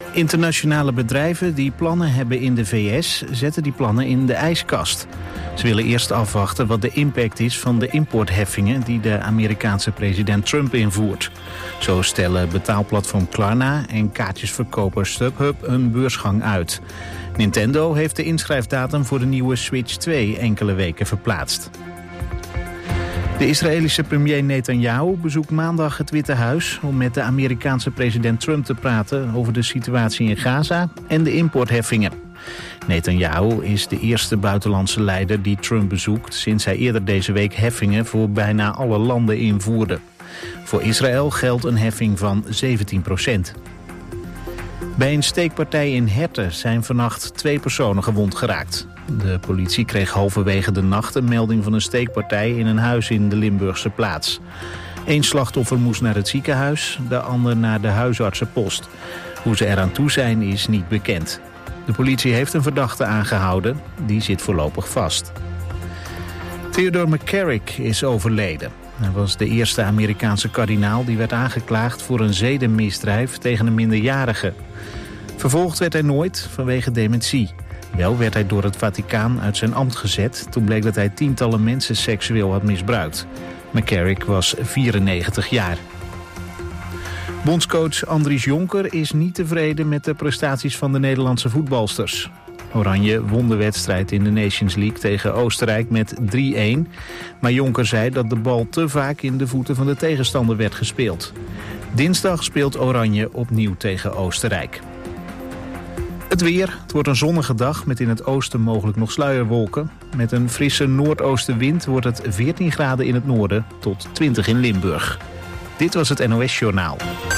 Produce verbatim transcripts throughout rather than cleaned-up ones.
Internationale bedrijven die plannen hebben in de V S zetten die plannen in de ijskast. Ze willen eerst afwachten wat de impact is van de importheffingen die de Amerikaanse president Trump invoert. Zo stellen betaalplatform Klarna en kaartjesverkoper StubHub een beursgang uit. Nintendo heeft de inschrijfdatum voor de nieuwe Switch twee enkele weken verplaatst. De Israëlische premier Netanyahu bezoekt maandag het Witte Huis om met de Amerikaanse president Trump te praten over de situatie in Gaza en de importheffingen. Netanyahu is de eerste buitenlandse leider die Trump bezoekt sinds hij eerder deze week heffingen voor bijna alle landen invoerde. Voor Israël geldt een heffing van zeventien procent. Bij een steekpartij in Herten zijn vannacht twee personen gewond geraakt. De politie kreeg halverwege de nacht een melding van een steekpartij in een huis in de Limburgse plaats. Eén slachtoffer moest naar het ziekenhuis, de ander naar de huisartsenpost. Hoe ze eraan toe zijn is niet bekend. De politie heeft een verdachte aangehouden, die zit voorlopig vast. Theodore McCarrick is overleden. Hij was de eerste Amerikaanse kardinaal die werd aangeklaagd voor een zedenmisdrijf tegen een minderjarige. Vervolgd werd hij nooit vanwege dementie. Wel werd hij door het Vaticaan uit zijn ambt gezet. Toen bleek dat hij tientallen mensen seksueel had misbruikt. McCarrick was vierennegentig jaar. Bondscoach Andries Jonker is niet tevreden met de prestaties van de Nederlandse voetbalsters. Oranje won de wedstrijd in de Nations League tegen Oostenrijk met drie-een. Maar Jonker zei dat de bal te vaak in de voeten van de tegenstander werd gespeeld. Dinsdag speelt Oranje opnieuw tegen Oostenrijk. Het weer. Het wordt een zonnige dag met in het oosten mogelijk nog sluierwolken. Met een frisse noordoostenwind wordt het veertien graden in het noorden tot twintig in Limburg. Dit was het N O S-journaal.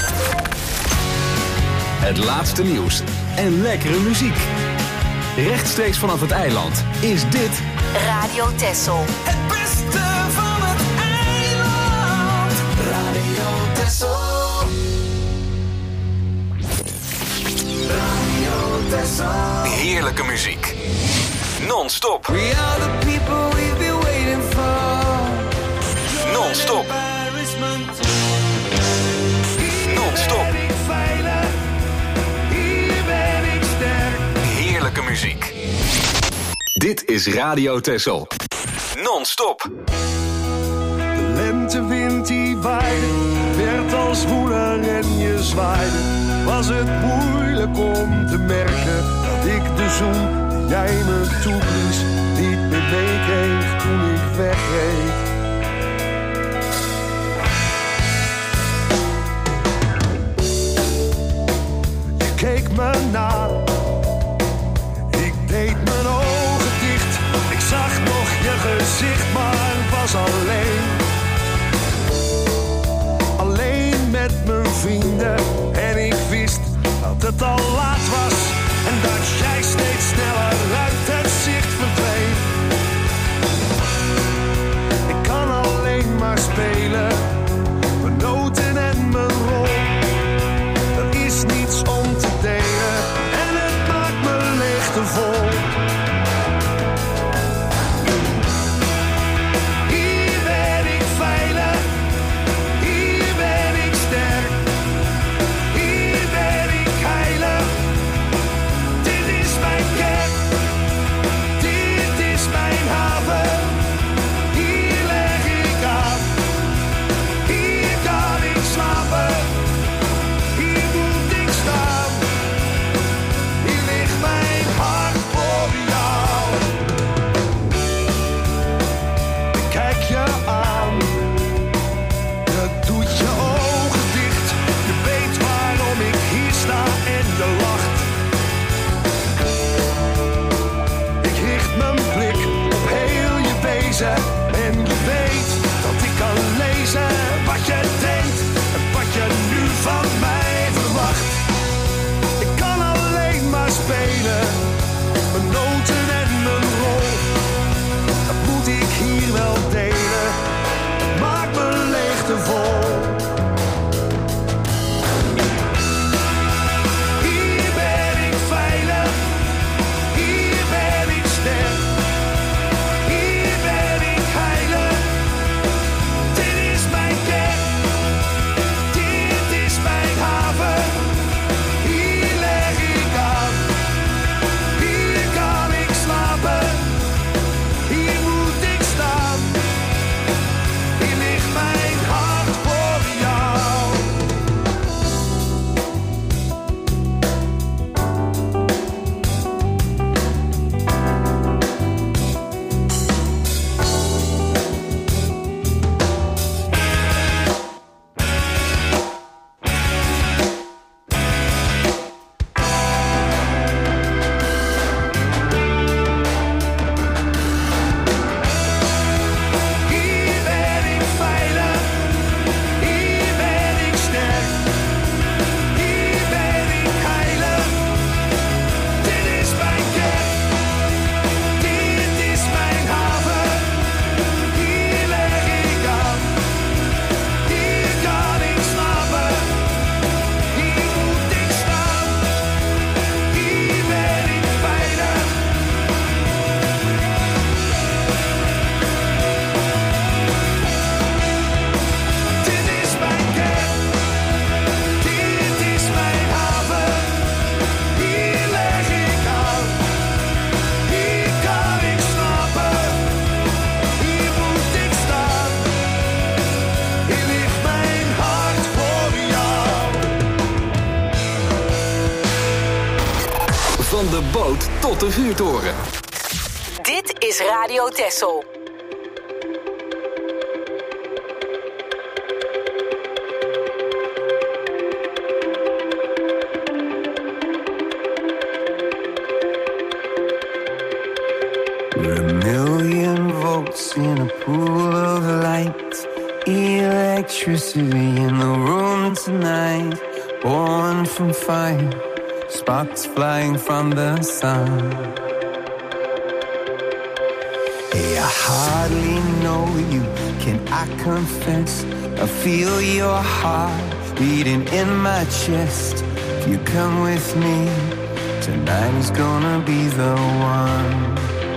Het laatste nieuws en lekkere muziek. Rechtstreeks vanaf het eiland is dit Radio Texel. Het beste van het eiland. Radio Texel. Radio Texel. heerlijke muziek. Non-stop. We are the people we've been waiting for. Non-stop. Non-stop. Heerlijke muziek. Dit is Radio Texel. Non-stop. De lentewind die waaide, werd als woeler en je zwaaide. Was het moeilijk om te merken dat ik de zoen die jij me toeblies niet meer meekreeg toen ik wegreed. Je keek me na, ik deed mijn ogen dicht. Ik zag nog je gezicht, maar was alleen. Alleen met mijn vrienden en ik wist dat het al laat was en dat jij steeds sneller uit het zicht verdween. Ik kan alleen maar spelen, mijn noten en mijn rol. Er is niets om te delen en het maakt me leeg te vol. Hier ben ik veilig, hier ben ik sterk, hier ben ik heilig, Van de boot tot de vuurtoren. Dit is Radio Texel. We're a million volts in a pool of light. Electricity in the room tonight. Born from fire, sparks flying from the sun. Hey, I hardly know you, can I confess? I feel your heart beating in my chest. If you come with me, tonight is gonna be the one.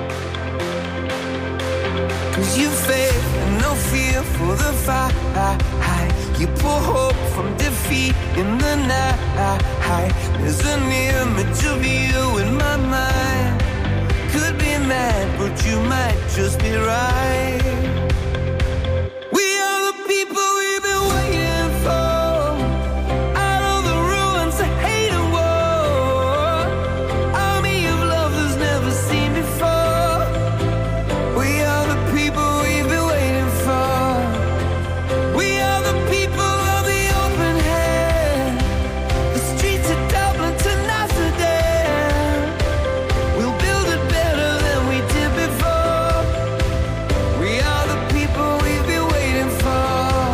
Cause you faith and no fear for the fight. You pull hope from defeat in the night. There's an image of you in my mind. Could be mad, but you might just be right. We are the people we've been waiting for. Out of the ruins of hate and war. Army of love that's never seen before. We are the people we've been waiting for. We are the people of the open hand. The streets of Dublin to Amsterdam. We'll build it better than we did before. We are the people we've been waiting for.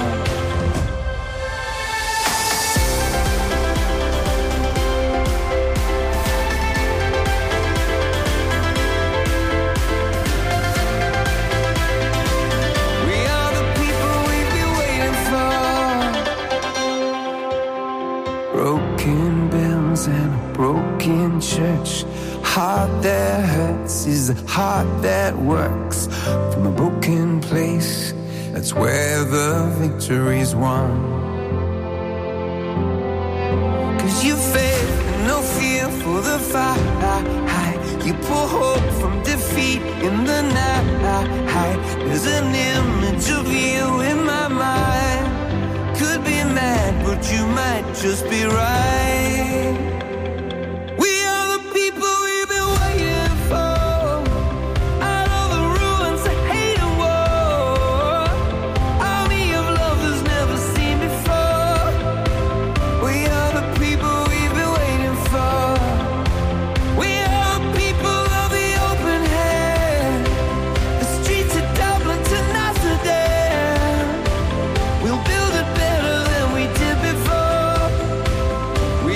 We are the people we've been waiting for. Broken bells and a broken church. Heart that hurts is a heart that works. From a broken place, that's where the victory's won. Cause you faith and no fear for the fight. You pull hope from defeat in the night. There's an image of you in my mind. Could be mad, but you might just be right. We are the people we've been waiting for. Out of the ruins of hate and war. Army of love that's never seen before. We are the people we've been waiting for. We are the people of the open hand. The streets of Dublin to Amsterdam. We'll build it better than we did before. We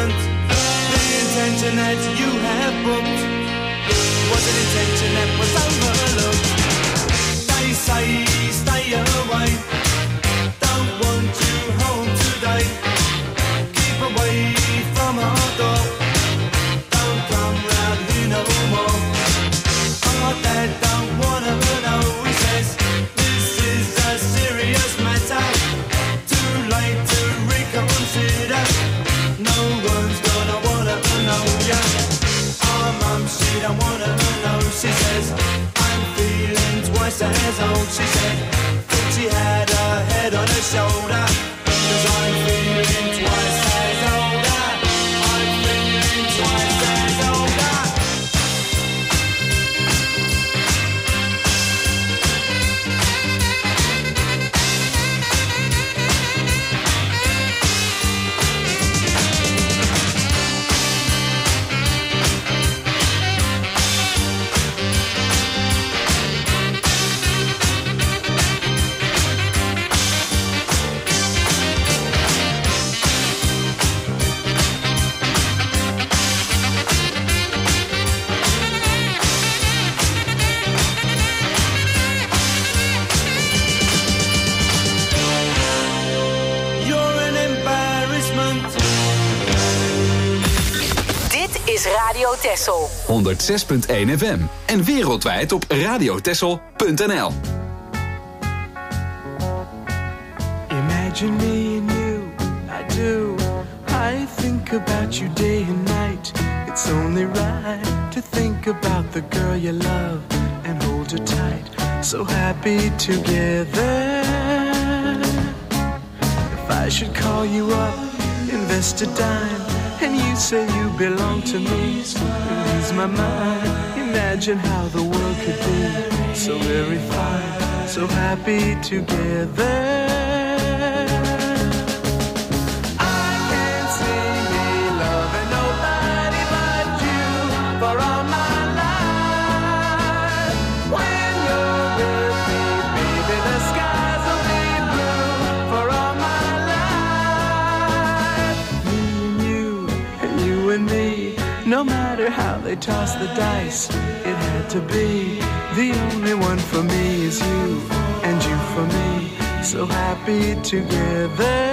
embarrassment. The intention that you have booked was an intention that was overlooked. They say stay away, don't want you home today. Keep away from our door, don't come round here no more. Our dad don't wanna know, he says this is a serious matter. Too late to reconsider, no one's gonna wanna know ya. Our mum, she don't wanna know, she says I'm feeling twice as old. She said thought she had her head on her shoulder, 'cause I'm feeling twice as older. I'm feeling twice as older. Radio Texel. honderdzes punt één F M en wereldwijd op radiotexel punt n l. Imagine me and you, I do. I think about you day and night. It's only right to think about the girl you love and hold her tight. So happy together. If I should call you up, invest a dime, and you say you belong to me, it ease my mind. Imagine how the world could be so very fine, so happy together. I can't see me loving nobody but you for all my life. When you're with me, baby, the skies will be blue for all my life. Me and you, and you and me, no matter how they toss the dice, it had to be. The only one for me is you, and you for me, so happy together.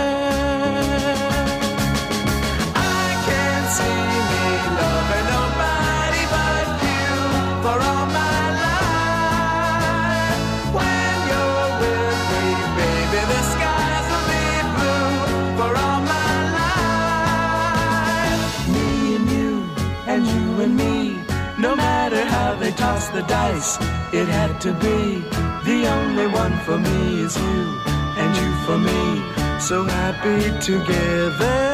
I can't see me loving nobody but you for all my life. When you're with me, baby, the skies will be blue for all my life. Me and you, and you and me, no matter how they toss the dice, it had to be. The only one for me is you, and you for me, so happy together.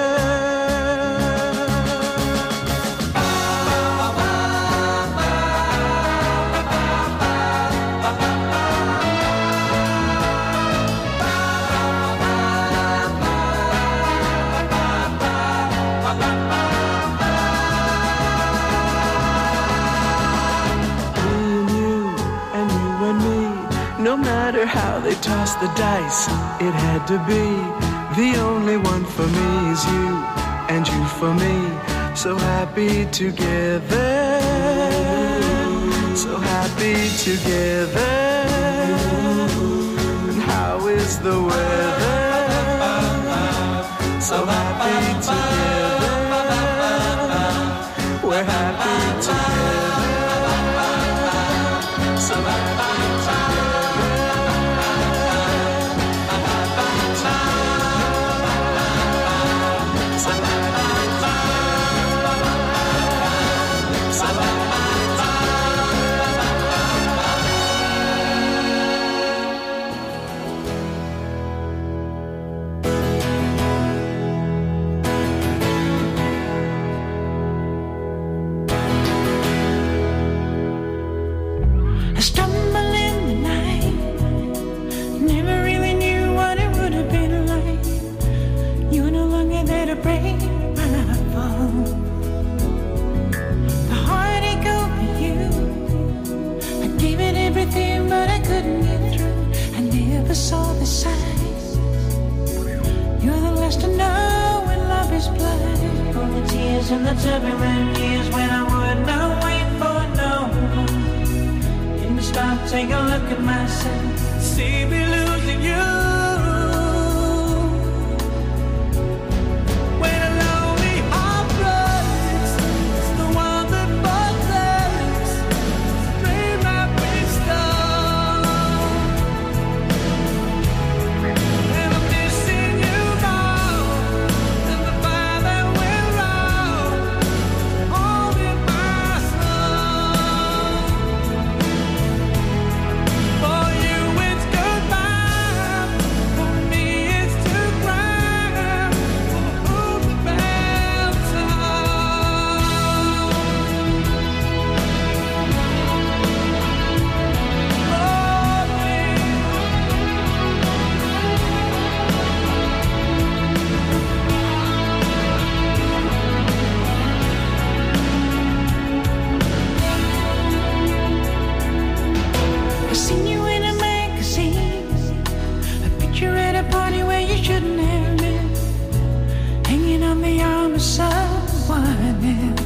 No matter how they toss the dice, it had to be. The only one for me is you, and you for me, so happy together. So happy together. And how is the weather? So happy together. We're happy together. So happy together. Saw the signs. You're the last to know when love is blind. days and the turbulent years when I would not wait for no one. Didn't stop, take a look at myself, see me losing you. When a lonely heart breaks, it's the one that protects the dream that we stole. And I'm missing you now, and the fire that we're out, holding my soul. For you it's goodbye, for me it's to cry, for whom the bell tolls. I seen you in a magazine, a picture at a party where you shouldn't have been, hanging on the arm of someone else.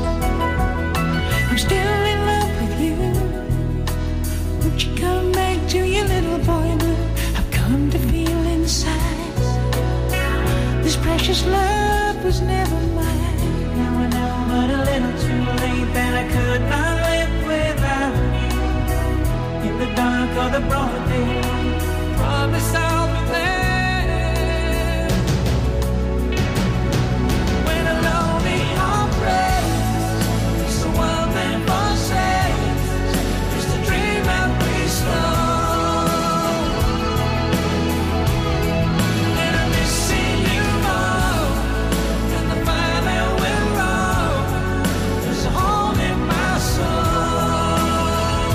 I'm still in love with you. Won't you come back to your little boy blue? I've come to feel inside this precious love was never mine. Now I know, but a little too late, that I could not live without you. In the dark or the broad daylight, promise I'll be there. When a lonely heart breaks, it's the one that forsakes, it's the dream that we stole. And I'm missing you more, and the fire that will roll is a hole in my soul.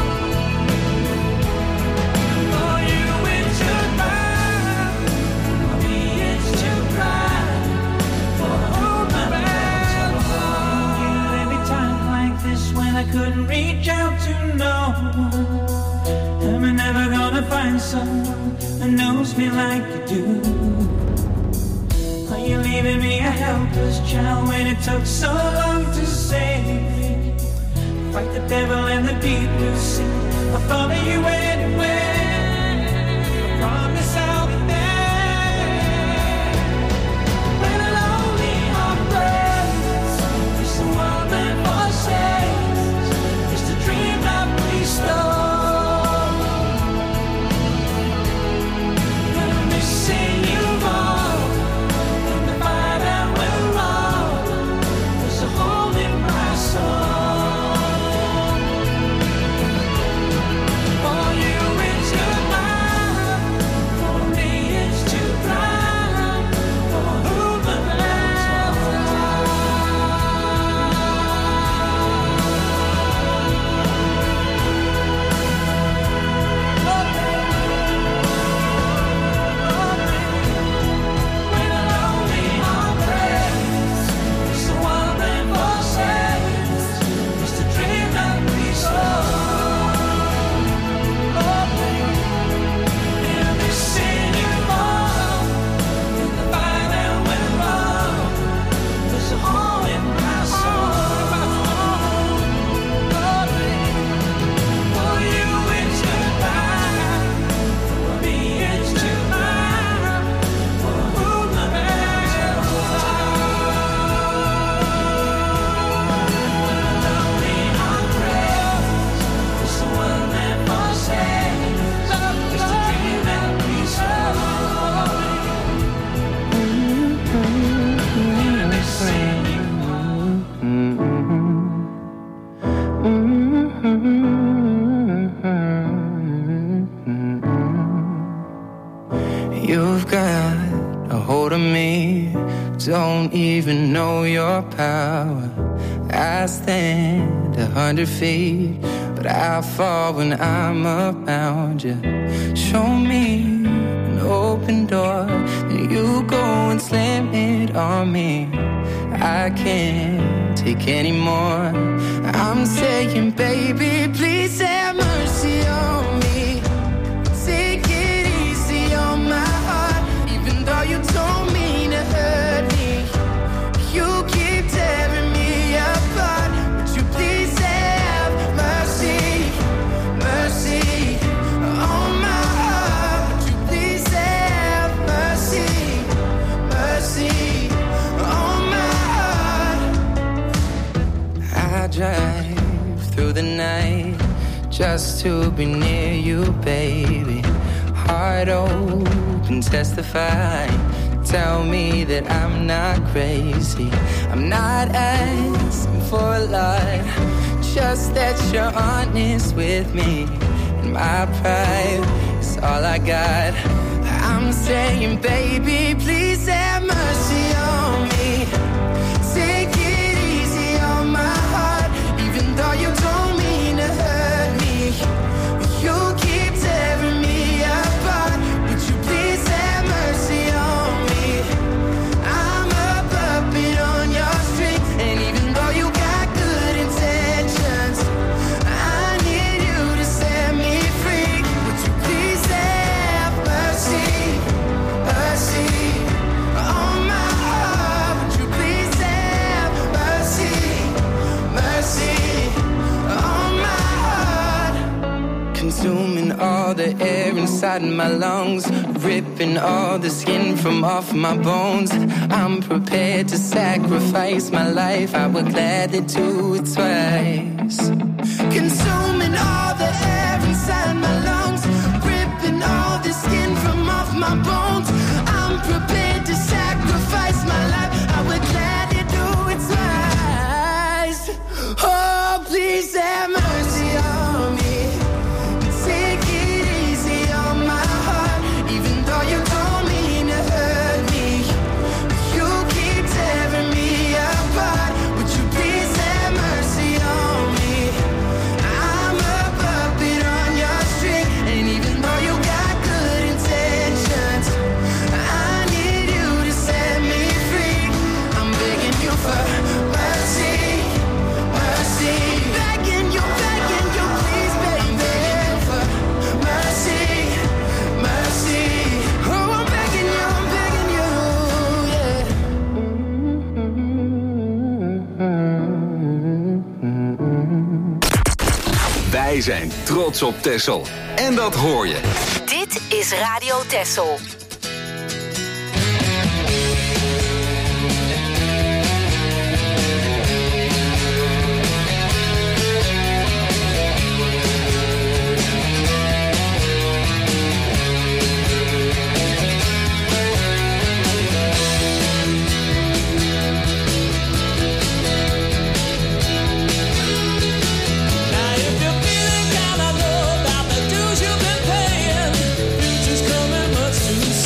For you it's goodbye, for me it's to cry, for whom the bell tolls. You every time like this when I couldn't reach out to no one. Am I never gonna find someone who knows me like you do? Are you leaving me a helpless child when it took so long to save me? Fight the devil in the deep blue sea, I'll follow you anywhere. I promise I'll be there. When a lonely heart breaks, it's the one that forsakes, it's the dream that we stole. And I'm missing you more, and the fire that will roll, there's a hole in my soul. For you it's goodbye, for me it's to cry, for whom the bell tolls. When a lonely heart breaks, it's the one that forsakes, it's the dream that we stole. And I'm missing you more, and the fire that will roll, there's a hole in my soul. For you it's goodbye, for me it's to cry, for whom the bell tolls. When a lonely heart breaks, it's the one that forsakes, it's the dream that we stole. And I'm missing you You've got a hold of me, don't even know your power. I stand a hundred feet, but I fall when I'm around you. Show me an open door, then you go and slam it on me. I can't take any more. I'm saying, baby, please have mercy on me. Take it easy on my heart, even though you don't mean to hurt me. You keep tearing through the night just to be near you, baby. Heart open, testify. Tell me that I'm not crazy. I'm not asking for a lot, just that you're honest with me. And my pride is all I got. I'm saying, baby, please have mercy on me. Take it easy on my heart, even though you don't mean to hurt me. You keep tearing me apart. Would you please have mercy on me? I'm a puppet on your string, and even though you got good intentions, I need you to set me free. Would you please have mercy, mercy on my heart? Would you please have mercy, mercy on my heart? Consuming all the air inside my lungs, ripping all the skin from off my bones. I'm prepared to sacrifice my life. I would gladly do it twice. Consuming all the air inside my lungs, ripping all the skin from off my bones. I'm prepared to sacrifice my life. I would gladly do it twice. Oh, please have mercy on me. Take it easy on my heart, even though you don't mean to hurt me. You keep tearing me apart. Would you please have mercy on me? I'm a puppet on your string, and even though you got good intentions, I need you to set me free. I'm begging you for mercy, mercy. Begging you, begging you, please, baby, for mercy, mercy. Oh, I'm begging you, I'm begging you, yeah. Wij zijn trots op Texel. En dat hoor je. Dit is Radio Texel. Now if you're feeling kinda low about the dues you've been paying, future's coming much too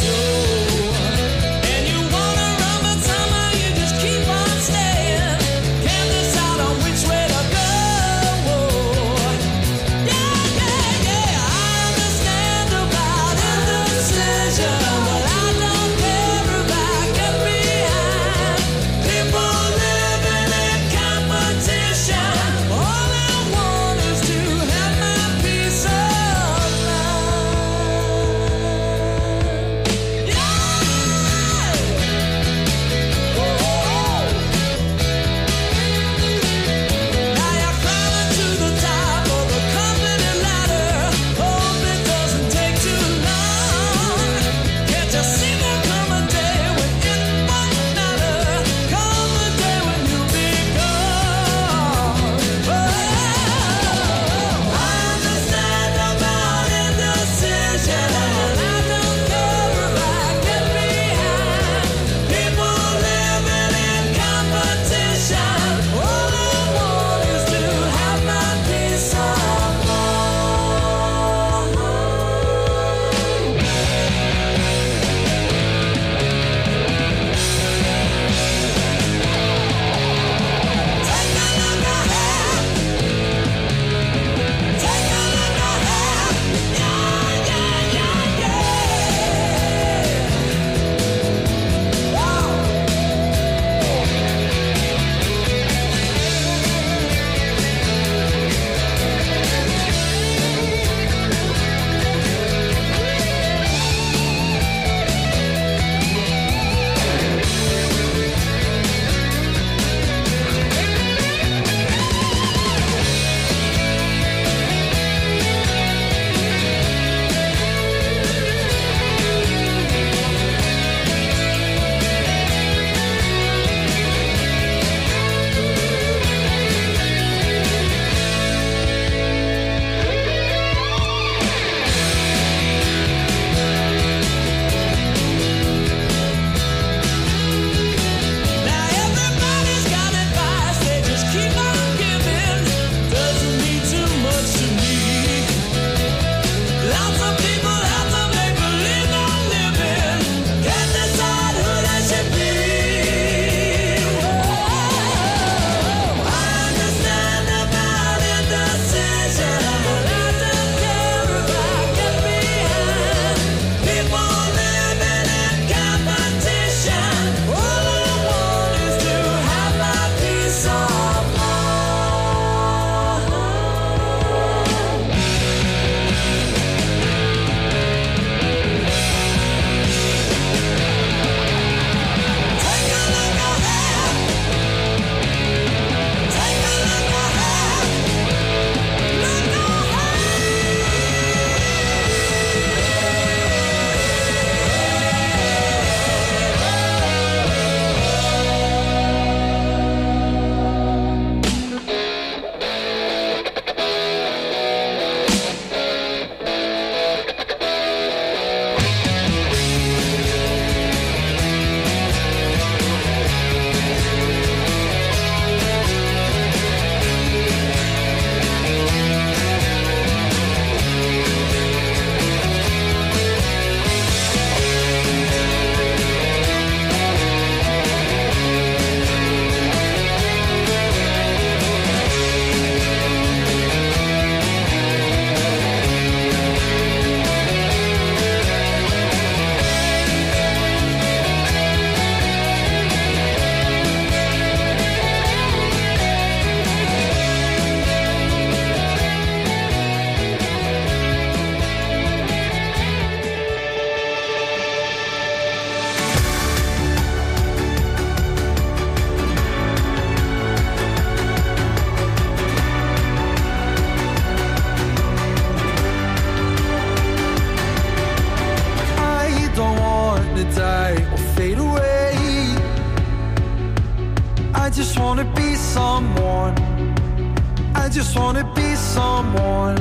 just wanna be someone. I just wanna be someone.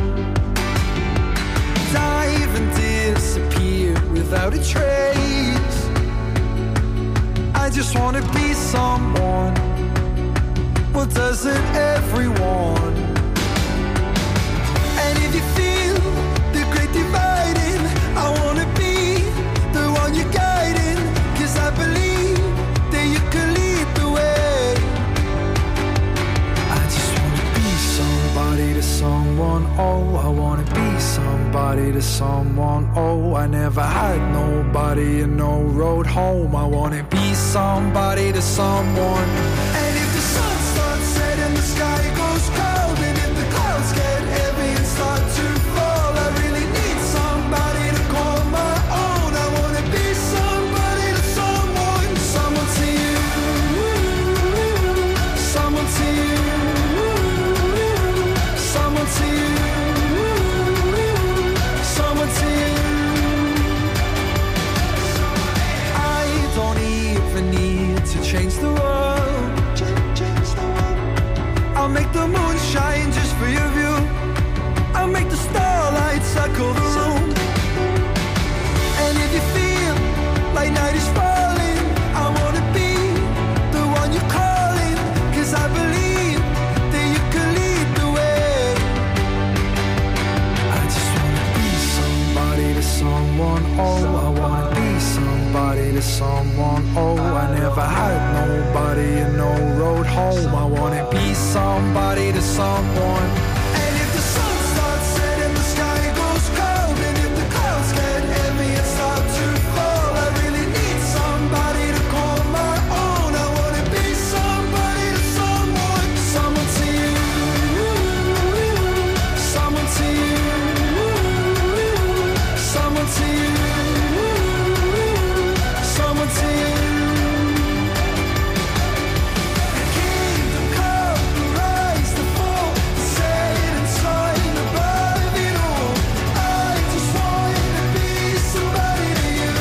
Dive and disappear without a trace. I just wanna be someone. Well, doesn't everyone? And if you feel the great dividing, I wanna be the one you're guiding. Cause I believe that you can lead the way. I just wanna be somebody to someone. Oh, I wanna be somebody to someone. Oh, I never had nobody and no road home. I wanna be somebody to someone. And if the sun starts setting, the sky goes cold, and if the clouds get heavy and start to fall, I really need somebody to call my own. I wanna be somebody to someone. Someone to you, someone to you, someone to you, someone to you. I don't even need to change the world. I'll make the moon shine just for your view. I'll make the starlight circle the room. And if you feel like night is falling, I wanna be the one you're calling. Cause I believe that you can lead the way. I just wanna be somebody to someone. Oh, I wanna be somebody to someone. Oh, I never had nobody and no road home. I wanna be somebody to someone. And if the sun starts setting, the sky goes cold, and if the clouds get heavy and start to fall, I really need somebody to call my own. I wanna be somebody to someone. Someone to you, someone to you, someone to you, someone to you. Kingdom come, the rise, the fall, the setting sun above it all. I just wanna be somebody to you.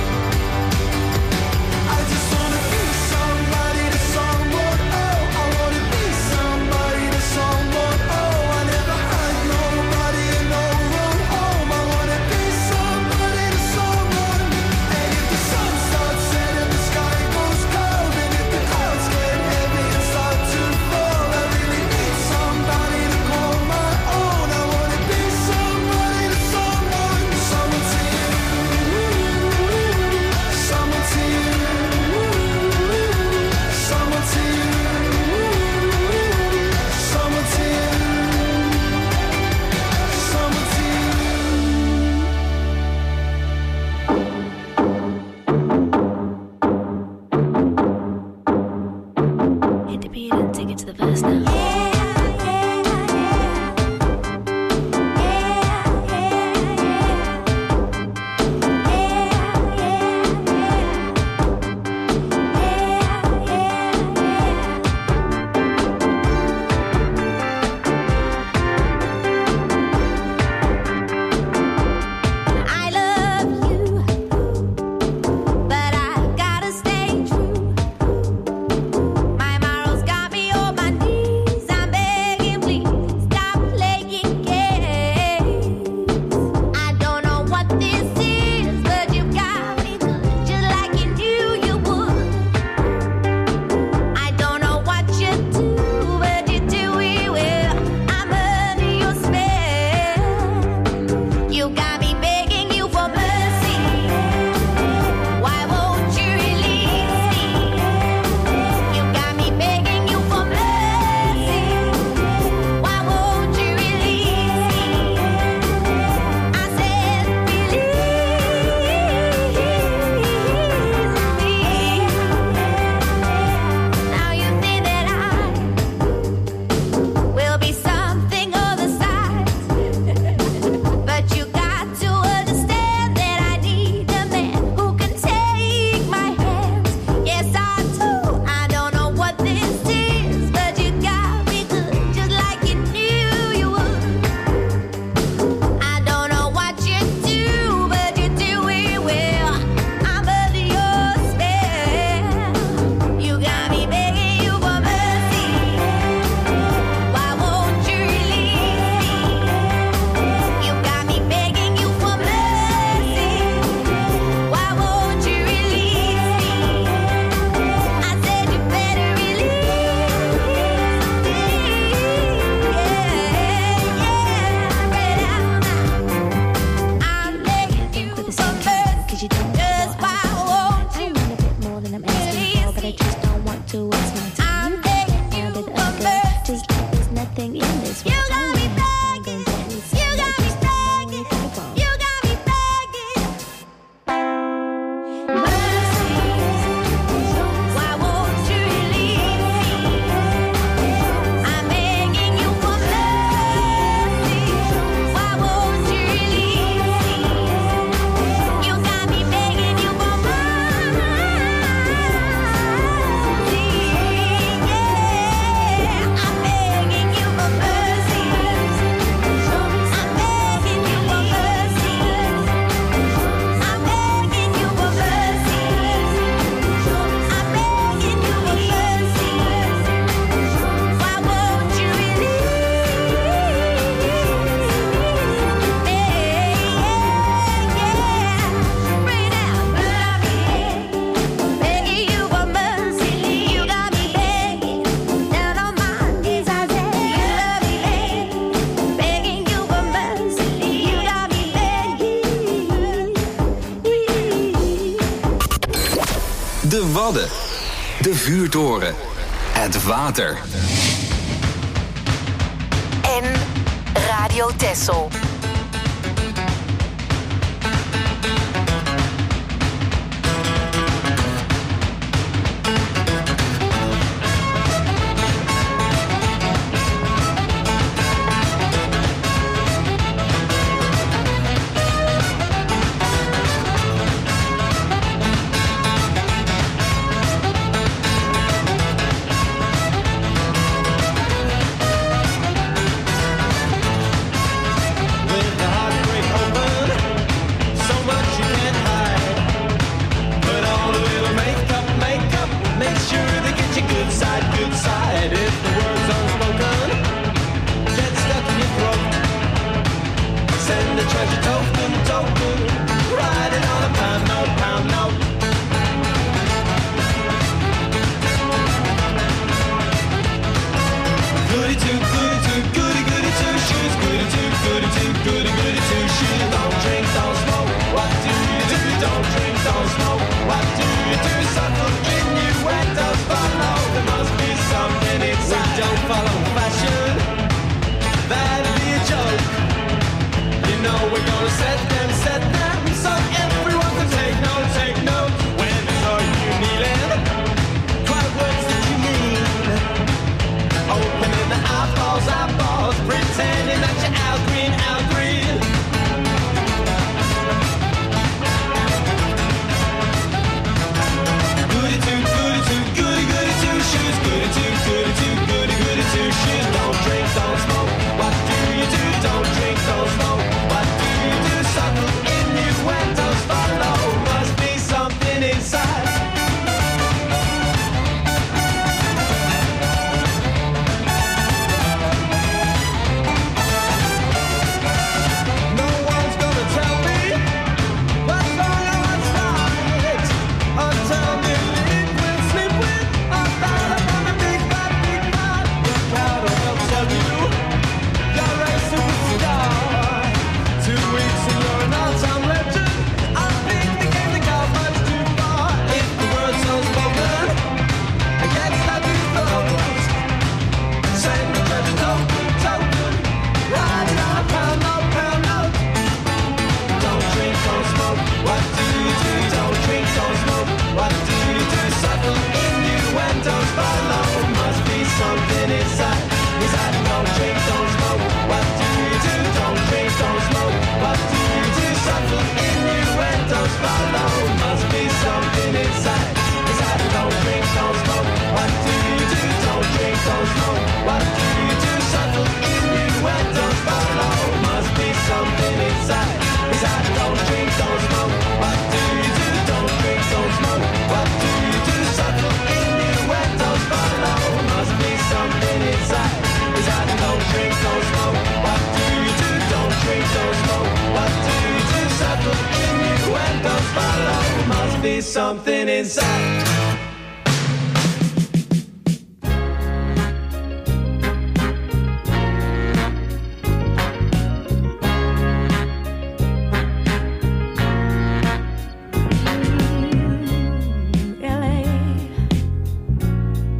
I just wanna be somebody to someone. Oh, I wanna be somebody to someone. Oh, I never had nobody and no road home. I wanna be somebody to someone. And if the sun starts setting, the sky goes cold, and if the clouds get heavy and start to fall, I really need somebody to call my own. I wanna be somebody to someone. Someone to you, someone to you, someone to you, someone to you, someone to you. Hit the beat and take it to the verse now. I love you, but I gotta stay true. My morals got me on my knees. to what's my time. You got now that I got this, there's nothing in this world. You got me begging, you got me begging, you got me begging. Mercy, why won't you leave me? I'm begging you for mercy. Why won't you leave me? You got me begging you for mercy. Yeah, I'm begging you for mercy. I'm begging you for mercy. I'm begging you for mercy. I'm begging you for mercy. Why won't you release me? Yeah, right now, begging you for mercy. You got me begging down on my knees. I said, begging you for mercy. You got me begging. De Wadden. De vuurtoren. Het water. En Radio Texel. With the heartbreak open, so much you can't hide. Put on a little makeup, makeup, make sure they get your good side, good side. If the words unspoken get stuck in your throat, send a treasure token, token, write it on a pound note, pound note. Goody two, goody two, goody goody two shoes. Goody two, goody two, goody goody two shoes. Don't drink, don't smoke. What do you do? Don't drink, don't smoke. What do you do? Subtle innuendos follow. There must be something inside. We don't follow fashion. That'd be a joke. You know we're gonna set them, set them, so everyone can take note, take note. When are you kneeling? Quiet words that you mean. Opening the eyeballs, eyeballs, pretending that you're Al Green, Al Green. Goody two, goody two, goody goody two shoes. Goody two, goody two, goody goody two shoes. Don't drink, don't smoke. What do you do? Don't drink, don't smoke. What do you do? Subtle innuendos follow. Must be something inside. No one's gonna tell me what's wrong or what's right. Or tell me live with, sleep with, or thought upon a big bad, big bad. The crowd will tell you you're a superstar. Two weeks and you're an all-time legend. I think the game that got much too far. If the word's unspoken against that new flows, send the treasure token, token, write it on a pound note, pound note. Don't drink, don't smoke. What do you do? Don't drink, don't smoke. What do you do? Subtle innuendos follow. Must be something inside. Inside, don't drink, don't smoke. What do you do? Don't drink, don't smoke. What do you do? Subtle innuendos follow. Must be something inside. Inside, don't drink, don't smoke. What do you do? Don't drink, don't smoke. What do you do? Subtle innuendos follow. Must be something inside. Inside, don't drink, don't smoke. What do you do? Don't drink, don't smoke. What do you do? Subtle innuendos follow. Must be something inside. Inside, don't drink, don't smoke. What do you do? Don't drink, don't smoke. What do you do? Subtle innuendos follow. Must be something inside. Really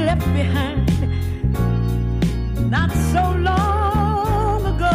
left behind not so long ago.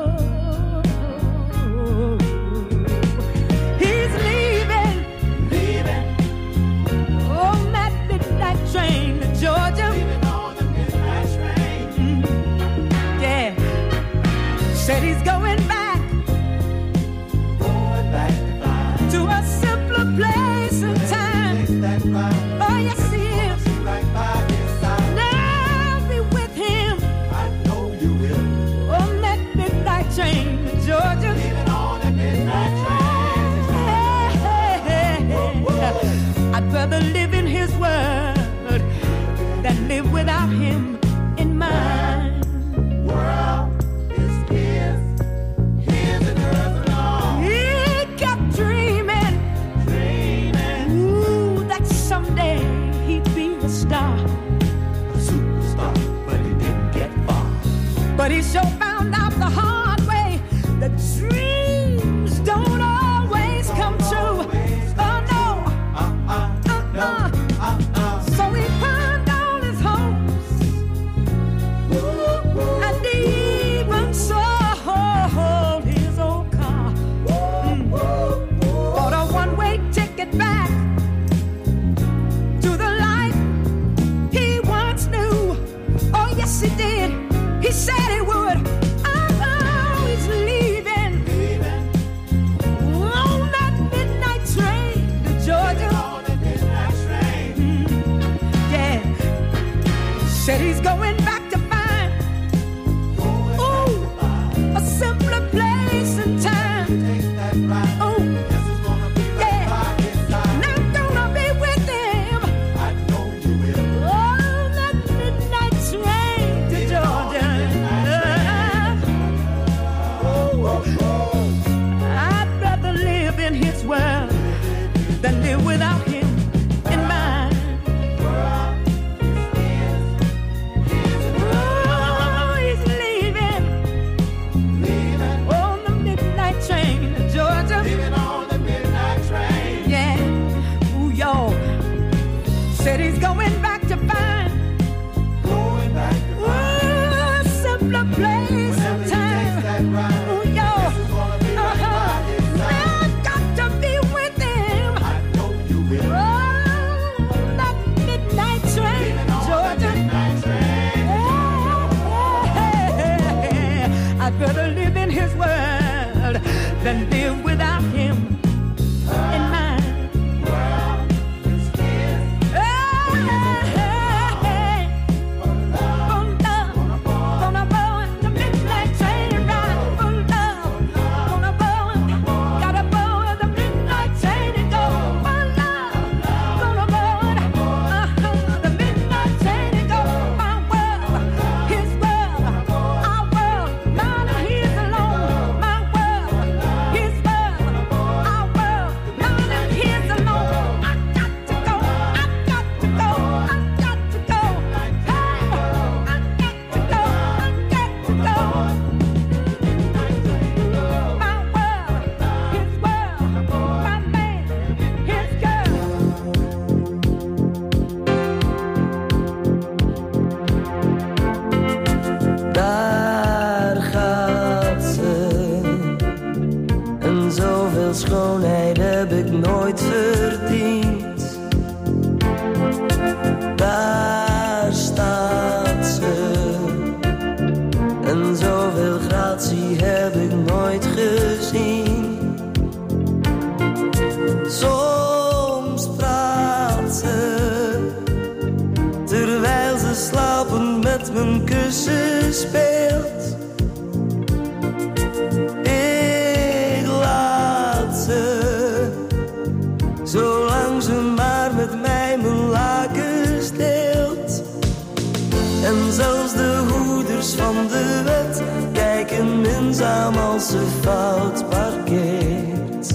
He's leaving, leaving on that midnight train to Georgia. Leaving on the midnight train. Mm. Yeah, said he's going back, going back to, find to a simpler place and time. Oh yes, he is. Right by his side. Now be with him. I know you will. On that midnight train to Georgia. Leaving on that midnight train to Georgia. I'd rather live in his word than live without him in mine. World is his, his and hers alone. He kept dreaming, dreaming. Ooh, that someday he'd be a star, a superstar, but he didn't get far. But he sure found out the hard way that dreams don't always come true. Oh no, uh-uh, uh-uh, uh-uh. So he pawned all his hopes, and he even sold his old car. Mm. Bought a one-way ticket back to the life he once knew. Oh yes, he did. He said he would. Oh, he's leaving, leaving on that midnight train to Georgia. On that midnight train. Mm. Yeah, said he's going back to find, ooh, a simpler place and time. Oh, yeah, and I'm gonna be with him. I know you will. On that midnight train to Georgia. I'd rather live in his world than live without him in mine. Oh, he's leaving, leaving on the midnight train to Georgia. Leaving on the midnight train. Yeah, ooh, y'all. Said he's going back to find, going back to find ooh, a simpler place and time. Ooh, y'all. Uh-huh. I've got to be with him. I know you will. Oh, that midnight train, Georgia. Yeah. I'd rather live in his world than live without him in mine. Schoonheid heb ik nooit verdiend. Daar staat ze. En zoveel gratie heb ik nooit gezien. Soms praat ze, terwijl ze slapend met mijn kussen speelt. Zolang ze maar met mij mijn lakens deelt. En zelfs de hoeders van de wet kijken minzaam als ze fout parkeert.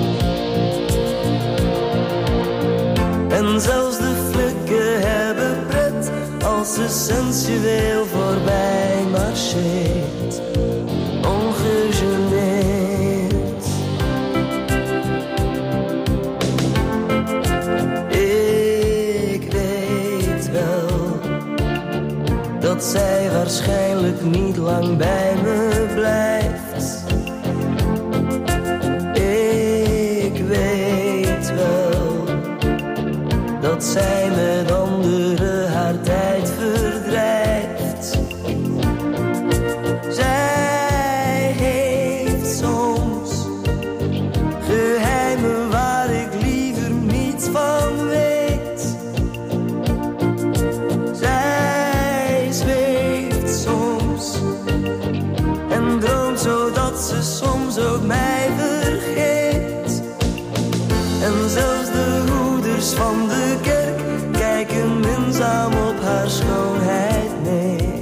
En zelfs de flikken hebben pret als ze sensueel voorbij marcheert. Ongegeneerd. Ik weet wel dat zij waarschijnlijk niet lang bij me blijft. Ik weet wel dat zij met anderen haar tijd verdrijft. Zij heeft soms geheimen waar ik liever niets van weet. Zij zweeft soms en droomt zodat ze soms ook mij vergeet. En zelfs de hoeders van de kerk kijken minzaam op haar schoonheid neer.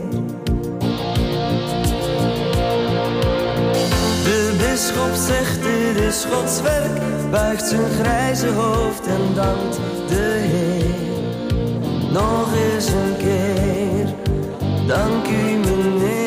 De bisschop zegt dit is Gods werk, buigt zijn grijze hoofd en dankt de Heer. Nog eens een keer, dank u meneer.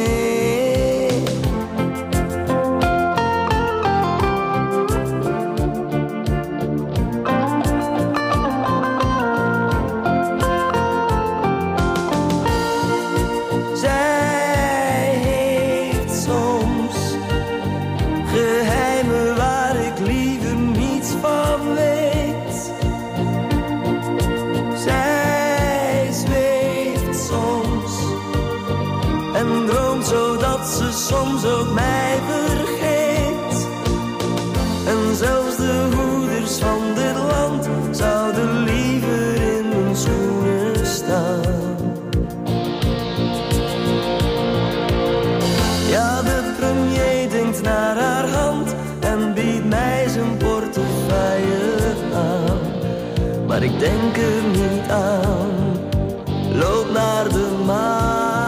Soms ook mij vergeet. En zelfs de hoeders van dit land zouden liever in mijn schoenen staan. Ja, de premier denkt naar haar hand en biedt mij zijn portefeuille aan. Maar ik denk er niet aan, loop naar de maan.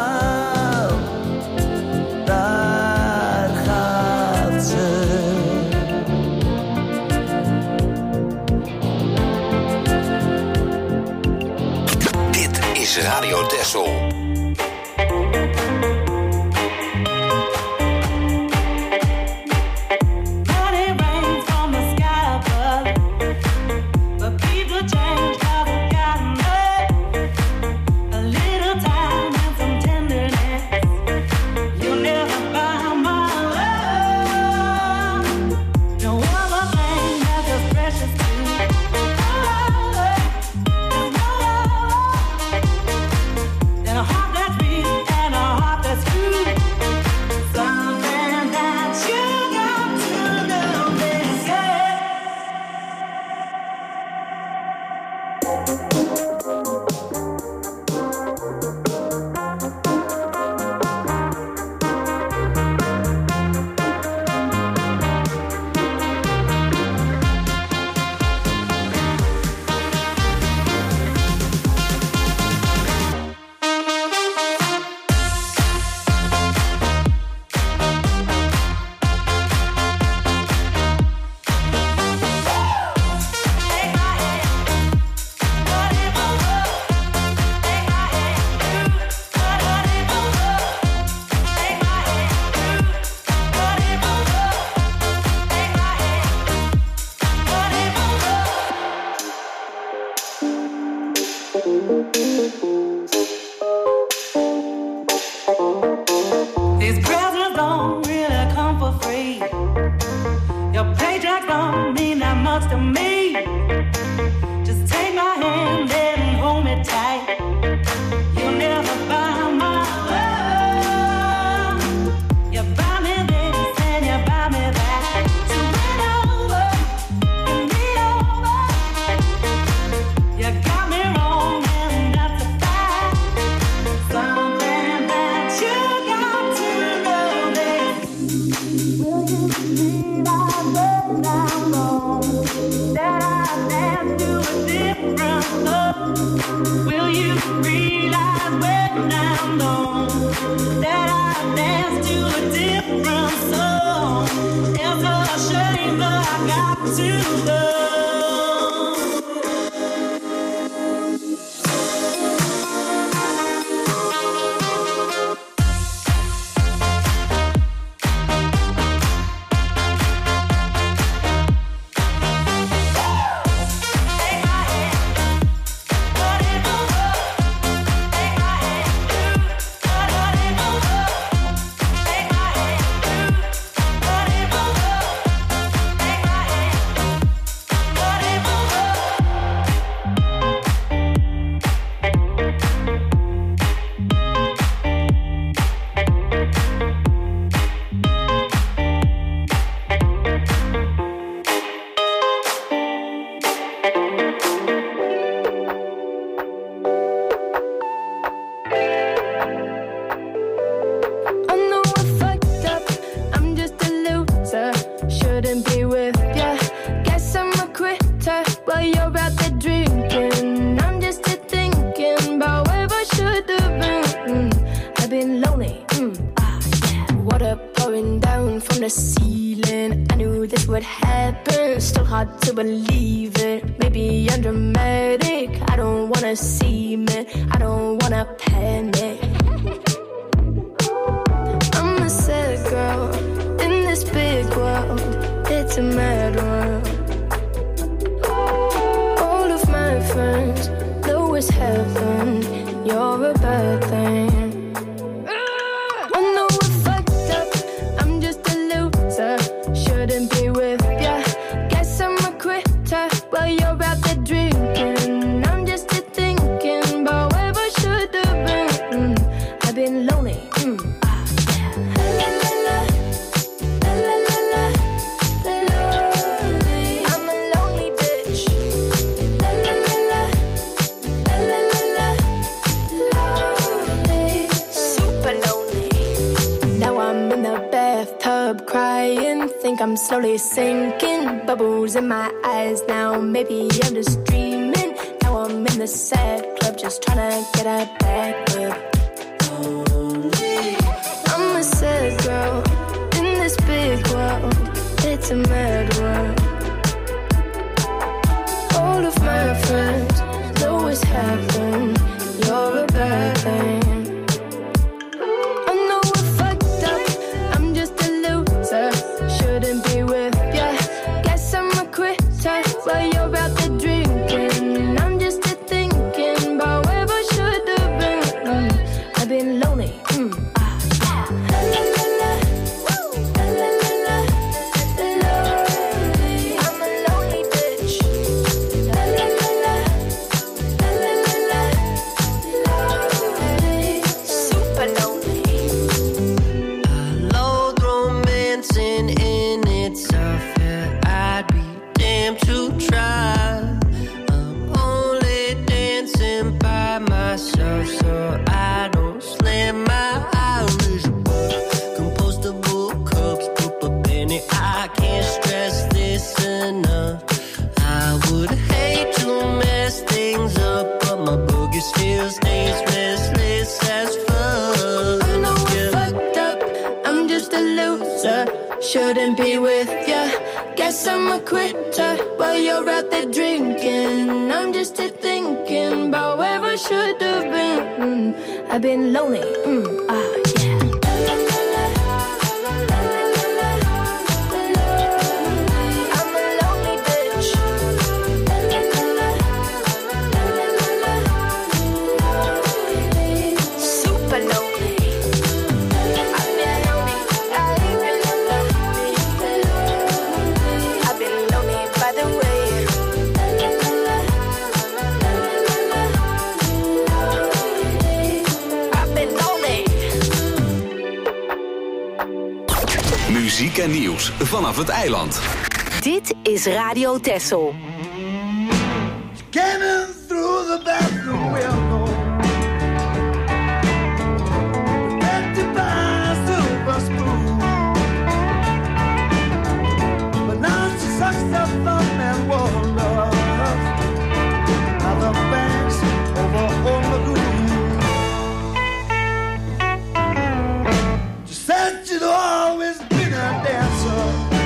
Radio Texel. the ceiling. I knew this would happen, still hard to believe it. Maybe I'm dramatic, I don't wanna see me, I don't wanna panic. I'm a sad girl in this big world, it's a mad world. All of my friends know it's heaven, you're a bad thing. I know we're fucked up, I'm just a loser, shouldn't be with ya. Guess I'm a quitter while you're out there drinking. I'm just a thinking about where I should have been. Mm, I've been lonely. Mm, ah, yeah. La, la, la, la, la, la, la, lonely. I'm a lonely bitch. La, la, la, la, la, la, la, la, lonely. Super lonely. Now I'm in the bathtub crying, think I'm slowly sinking. Bubbles in my eyes now, maybe I'm just dreaming. Now I'm in the sad club, just trying to get a back up. I'm a sad girl in this big world, it's a mad world. All of my friends know it's happened, you're a bad thing. I know we're fucked up, I'm just a loser, shouldn't be with ya. Guess I'm a quitter while you're out there drinking. I'm just a thinking about where I should have been. Mm, I've been lonely. Mm, ah, yeah. La, la, la, la, la, la, la, lonely. I'm a lonely bitch. La, la, la, la, la, la, la, la, lonely. Super lonely. I loathe romancing in itself, yeah, I'd be damned to try. I'm only dancing by myself, so I don't slam my eyes. Compostable cups, put a penny, I can't stress this enough. I would hate to mess things up, but my boogie still stays restless as fuck. I know we're fucked up, I'm just a loser, shouldn't be with ya. Guess I'm a quitter while you're out there drinking. I'm just a thinking about where I should have been. Mm, I've been lonely. Mm, ah, yeah. La, la, la, la, la, la, la, lonely. I'm a lonely bitch. La, la, la, la, la, la, la, lonely. Super lonely. I've been lonely. I've been lonely. I've been lonely by the way. La, la, la, la, la, la, la, lonely. I've been lonely. Muziek en nieuws vanaf het eiland. Dit is Radio Texel. Cannon through the bathroom window. Back to buy a silver spoon. But now she sucks the thumb and wonders how the banks over on the green. She said she'd always been a dancer.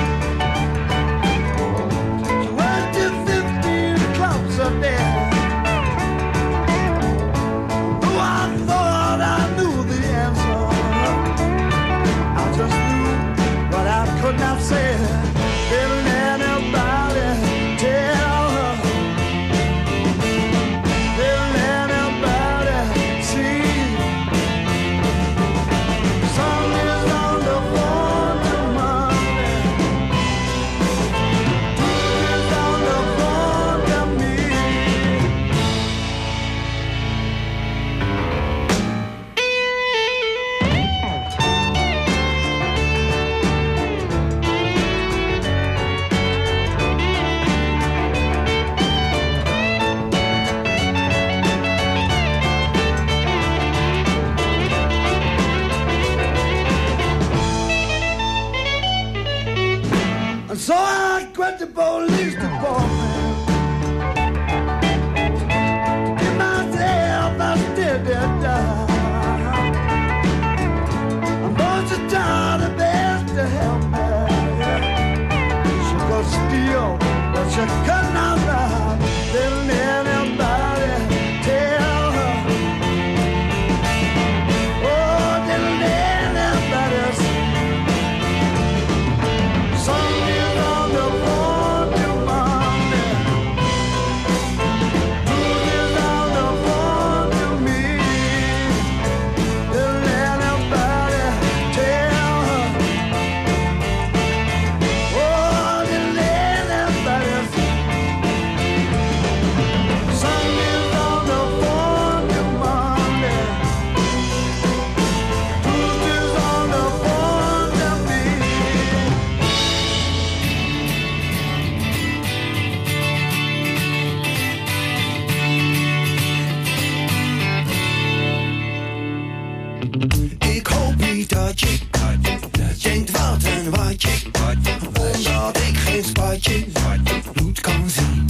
She went to fifteen clubs a day. Though I thought I knew the answer, I just knew what I could not say. Didn't anybody tell her? Didn't anybody see? Sun is on the phone to Monday. Moon is on the phone to me. And so I quit the police department. Give myself a steady dive. I'm going to try the best to help me. conundrum. Didn't anybody tell her? Oh, didn't anybody see? Sunday's on the phone to Monday. Tuesday's on the phone to me. Didn't anybody tell her? Oh, didn't anybody see? Sunday's on the phone to Monday. Tuesday's on the phone to me. Ik hoop niet dat je denkt wat en wat je, omdat ik geen spatje bloed kan zien.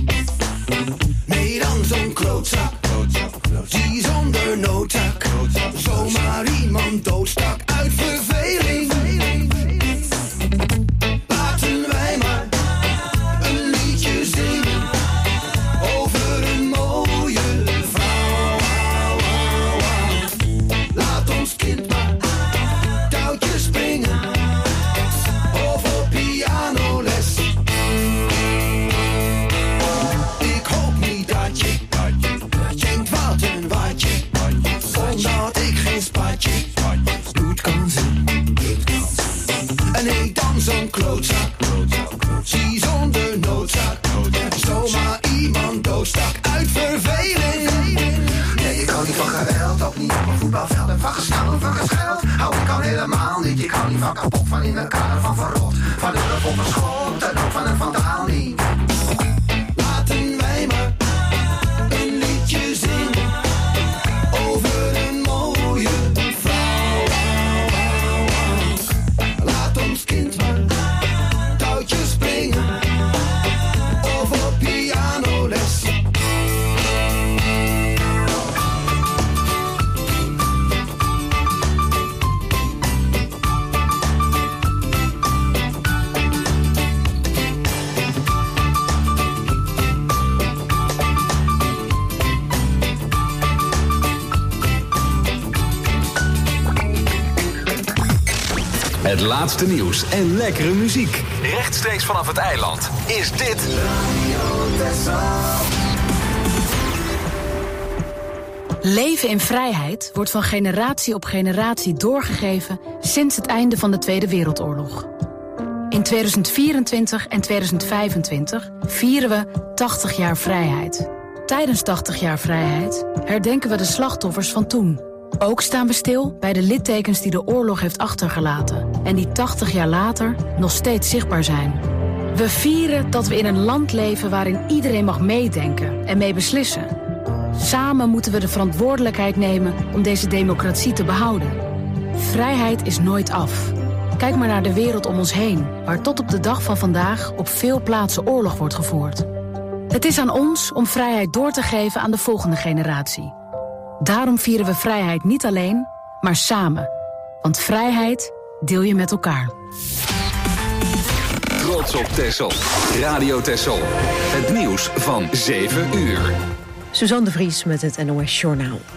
Nee, dan zo'n klootzak, die zonder noodzaak zomaar iemand doodstak uit verveling. Laten wij maar een liedje zingen over een mooie vrouw. Laat ons kind maar touwtjes springen of op pianoles. Ik hoop niet dat je denkt wat en wat je, omdat ik geen spatje bloed kan zien. En nee, dan zo'n klootzak, zie zonder noodzaak zomaar iemand doodstak uit verveling. Nee, ik hou niet van geweld, ook niet op een voetbalveld. En van gestaan, van gescheld, hou ik al helemaal niet. Ik hou niet van kapot, van in elkaar, van verrot, van hulp op een schot en ook van een vandaal niet. Laten wij maar een liedje zingen over een mooie vrouw. Laat ons kind maar touwtjes springen of op pianoles. Het laatste nieuws en lekkere muziek. Rechtstreeks vanaf het eiland is dit Leven in vrijheid wordt van generatie op generatie doorgegeven sinds het einde van de Tweede Wereldoorlog. In tweeduizend vierentwintig en tweeduizend vijfentwintig vieren we tachtig jaar vrijheid. Tijdens tachtig jaar vrijheid herdenken we de slachtoffers van toen. Ook staan we stil bij de littekens die de oorlog heeft achtergelaten en die tachtig jaar later nog steeds zichtbaar zijn. We vieren dat we in een land leven waarin iedereen mag meedenken en mee beslissen. Samen moeten we de verantwoordelijkheid nemen om deze democratie te behouden. Vrijheid is nooit af. Kijk maar naar de wereld om ons heen, waar tot op de dag van vandaag op veel plaatsen oorlog wordt gevoerd. Het is aan ons om vrijheid door te geven aan de volgende generatie. Daarom vieren we vrijheid niet alleen, maar samen. Want vrijheid deel je met elkaar. Trots op Texel. Radio Texel. Het nieuws van zeven uur. Suzanne de Vries met het N O S Journaal.